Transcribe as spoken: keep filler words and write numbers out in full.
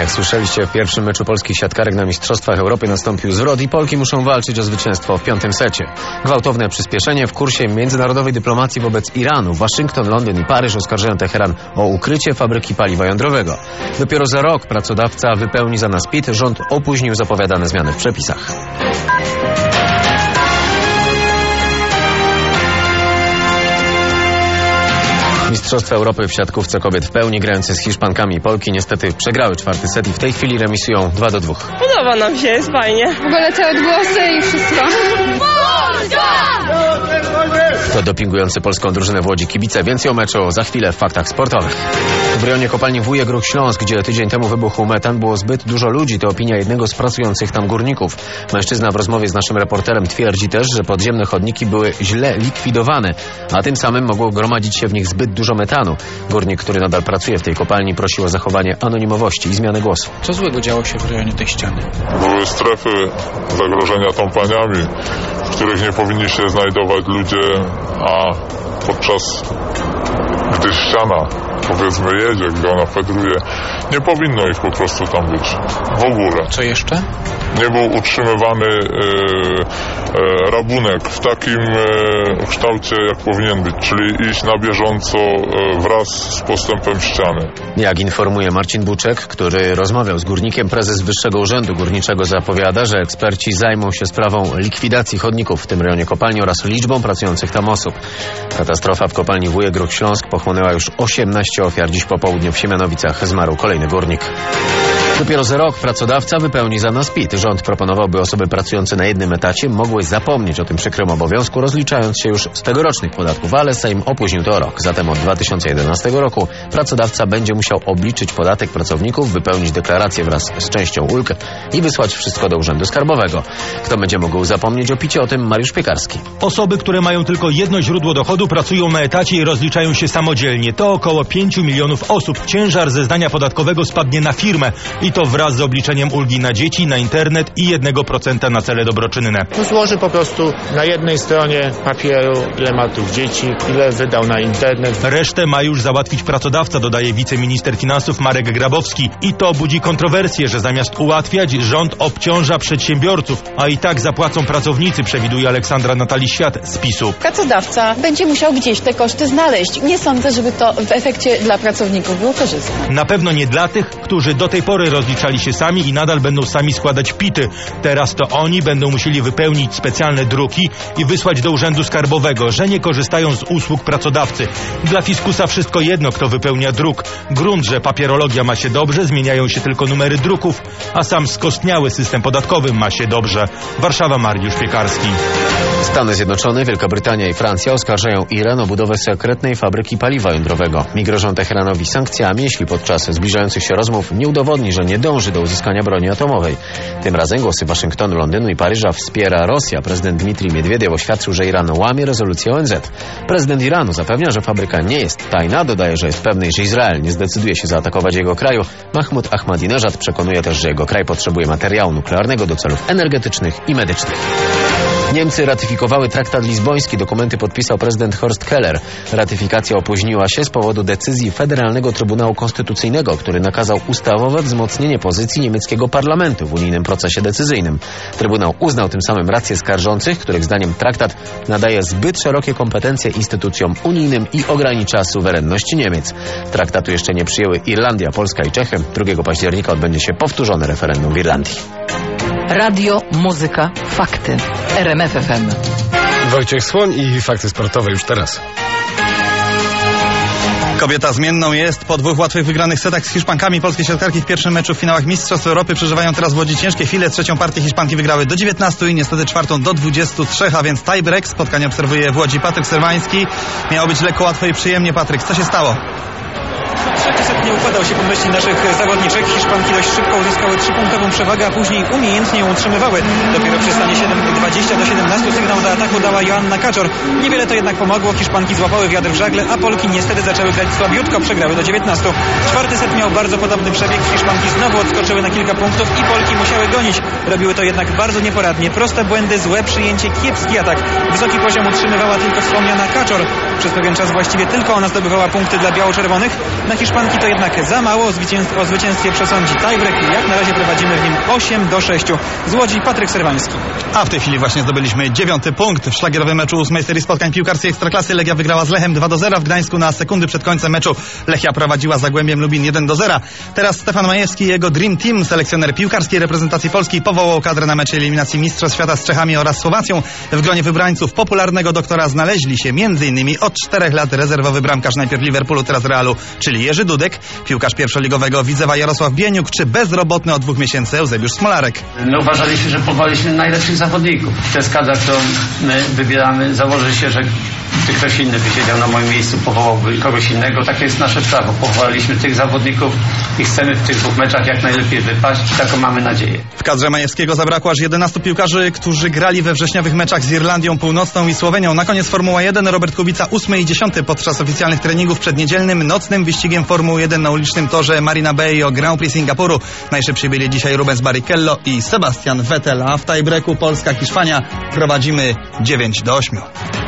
Jak słyszeliście, w pierwszym meczu polskich siatkarek na Mistrzostwach Europy nastąpił zwrot i Polki muszą walczyć o zwycięstwo w piątym secie. Gwałtowne przyspieszenie w kursie międzynarodowej dyplomacji wobec Iranu. Waszyngton, Londyn i Paryż oskarżają Teheran o ukrycie fabryki paliwa jądrowego. Dopiero za rok pracodawca wypełni za nas PIT. Rząd opóźnił zapowiadane zmiany w przepisach. Mistrzostwa Europy w siatkówce kobiet w pełni grające z Hiszpankami Polki niestety przegrały czwarty set i w tej chwili remisują dwa do dwóch. Podoba nam się, jest fajnie. W ogóle te odgłosy i wszystko. To dopingujący polską drużynę w Łodzi kibice. Więcej o meczu za chwilę w faktach sportowych. W rejonie kopalni Wujek Ruch Śląsk, gdzie tydzień temu wybuchł metan, było zbyt dużo ludzi. To opinia jednego z pracujących tam górników. Mężczyzna w rozmowie z naszym reporterem twierdzi też, że podziemne chodniki były źle likwidowane, a tym samym mogło gromadzić się w nich zbyt dużo metanu. Górnik, który nadal pracuje w tej kopalni, prosił o zachowanie anonimowości i zmianę głosu. Co złego działo się w rejonie tej ściany? Były strefy zagrożenia tąpaniami, w których nie powinni się znajdować ludzie, a podczas gdy ściana, powiedzmy, jedzie, gdy ona fedruje, nie powinno ich po prostu tam być. W ogóle. Co jeszcze? Nie był utrzymywany e, e, rabunek w takim e, kształcie, jak powinien być, czyli iść na bieżąco e, wraz z postępem ściany. Jak informuje Marcin Buczek, który rozmawiał z górnikiem, prezes Wyższego Urzędu Górniczego zapowiada, że eksperci zajmą się sprawą likwidacji chodników w tym rejonie kopalni oraz liczbą pracujących tam osób. Katastrofa w kopalni Wujek Ruch Śląsk pochłonęła już osiemnaście ofiar. Dziś po południu w Siemianowicach zmarł kolejny górnik. Dopiero za rok pracodawca wypełni za nas PIT. Rząd proponował, by osoby pracujące na jednym etacie mogły zapomnieć o tym przykrym obowiązku, rozliczając się już z tegorocznych podatków, ale Sejm opóźnił to o rok. Zatem od dwa tysiące jedenastego roku pracodawca będzie musiał obliczyć podatek pracowników, wypełnić deklarację wraz z częścią ulg i wysłać wszystko do Urzędu Skarbowego. Kto będzie mógł zapomnieć o PIT-cie? O tym Mariusz Piekarski. Osoby, które mają tylko jedno źródło dochodu, pracują na etacie i rozliczają się samodzielnie. To około pięciu milionów osób. Ciężar zeznania podatkowego spadnie na firmę i to wraz z obliczeniem ulgi na dzieci, na internet i jednego procenta na cele dobroczynne. Złoży po prostu na jednej stronie papieru, ile ma tych dzieci, ile wydał na internet. Resztę ma już załatwić pracodawca, dodaje wiceminister finansów Marek Grabowski. I to budzi kontrowersję, że zamiast ułatwiać, rząd obciąża przedsiębiorców, a i tak zapłacą pracownicy, przewiduje Aleksandra Natali Świat z PiSu. Pracodawca będzie musiał gdzieś te koszty znaleźć. Nie sądzę, żeby to w efekcie dla pracowników było korzystne. Na pewno nie dla tych, którzy do tej pory rozliczali się sami i nadal będą sami składać PIT-y. Teraz to oni będą musieli wypełnić specjalne druki i wysłać do Urzędu Skarbowego, że nie korzystają z usług pracodawcy. Dla fiskusa wszystko jedno, kto wypełnia druk. Grunt, że papierologia ma się dobrze, zmieniają się tylko numery druków, a sam skostniały system podatkowy ma się dobrze. Warszawa, Mariusz Piekarski. Stany Zjednoczone, Wielka Brytania i Francja oskarżają Iran o budowę sekretnej fabryki paliwa jądrowego. I grożą Teheranowi sankcjami, jeśli podczas zbliżających się rozmów nie udowodni, że nie dąży do uzyskania broni atomowej. Tym razem głosy Waszyngtonu, Londynu i Paryża wspiera Rosja. Prezydent Dmitrij Miedwiediew oświadczył, że Iran łamie rezolucję O N Z. Prezydent Iranu zapewnia, że fabryka nie jest tajna. Dodaje, że jest pewny, że Izrael nie zdecyduje się zaatakować jego kraju. Mahmud Ahmadinejad przekonuje też, że jego kraj potrzebuje materiału nuklearnego do celów energetycznych i medycznych. Niemcy ratyfikowały traktat lizboński. Dokumenty podpisał prezydent Horst Keller. Ratyfikacja opóźniła się z powodu decyzji Federalnego Trybunału Konstytucyjnego, który nakazał ustawowe wzmocnienie pozycji niemieckiego parlamentu w unijnym procesie decyzyjnym. Trybunał uznał tym samym rację skarżących, których zdaniem traktat nadaje zbyt szerokie kompetencje instytucjom unijnym i ogranicza suwerenność Niemiec. Traktatu jeszcze nie przyjęły Irlandia, Polska i Czechy. drugiego października odbędzie się powtórzone referendum w Irlandii. Radio, muzyka, fakty. R M F F M. Wojciech Słoń i fakty sportowe już teraz. Kobieta zmienną jest. Po dwóch łatwych wygranych setach z Hiszpankami polskie siatkarki w pierwszym meczu w finałach Mistrzostw Europy przeżywają teraz w Łodzi ciężkie chwile. Trzecią partię Hiszpanki wygrały do dziewiętnastu i niestety czwartą do dwudziestu trzech, a więc tiebreak. Spotkanie obserwuje w Łodzi Patryk Serwański. Miało być lekko, łatwo i przyjemnie. Patryk, co się stało? Trzeci set nie układał się po myśli naszych zawodniczek. Hiszpanki dość szybko uzyskały trzypunktową przewagę, a później umiejętnie ją utrzymywały. Dopiero przy stanie dwadzieścia do siedemnastu sygnał do ataku dała Joanna Kaczor. Niewiele to jednak pomogło. Hiszpanki złapały wiatr w żagle, a Polki niestety zaczęły grać słabiutko. Przegrały do dziewiętnastu. Czwarty set miał bardzo podobny przebieg. Hiszpanki znowu odskoczyły na kilka punktów i Polki musiały gonić. Robiły to jednak bardzo nieporadnie. Proste błędy, złe przyjęcie, kiepski atak. Wysoki poziom utrzymywała tylko wspomniana Kaczor. Przez pewien czas właściwie tylko ona zdobywała punkty dla biało-czerwonych. Na Hiszpanki to jednak za mało. Zwycięstwo, o zwycięstwie przesądzi tiebreak i jak na razie prowadzimy w nim osiem do sześciu. Z Łodzi Patryk Serwański. A w tej chwili właśnie zdobyliśmy dziewiąty punkt. W szlagierowym meczu ósmej serii spotkań piłkarskiej Ekstraklasy Legia wygrała z Lechem dwa do zera. W Gdańsku na sekundy przed końcem meczu Lechia prowadziła Zagłębiem Lubin jeden do zera. Teraz Stefan Majewski i jego Dream Team, selekcjoner piłkarskiej reprezentacji Polski, powołał kadrę na mecz eliminacji Mistrzostw Świata z Czechami oraz Słowacją. W gronie wybrańców popularnego doktora znaleźli się m.in. od czterech lat rezerwowy bramkarz najpierw Liverpoolu, teraz Realu, czyli Jerzy Dudek, piłkarz pierwszoligowego Widzewa Jarosław Bieniuk, czy bezrobotny od dwóch miesięcy Eusebiusz Smolarek. My uważaliśmy, że powołaliśmy najlepszych zawodników. To jest kadra, którą my wybieramy. Założy się, że ktoś inny by siedział na moim miejscu, powołałby kogoś innego. Takie jest nasze prawo. Powołaliśmy tych zawodników i chcemy w tych dwóch meczach jak najlepiej wypaść. Taką mamy nadzieję. W kadrze Majewskiego zabrakło aż jedenastu piłkarzy, którzy grali we wrześniowych meczach z Irlandią Północną i Słowenią. Na koniec Formuła jeden. Robert Kubica ósmy i dziesiąty podczas oficjalnych treningów przed niedzielnym, nocnym wyścigiem Formuły jeden na ulicznym torze Marina Bay o Grand Prix Singapuru. Najszybciej byli dzisiaj Rubens Barrichello i Sebastian Vettel, a w tiebreaku Polska-Hiszpania prowadzimy dziewięć do ośmiu.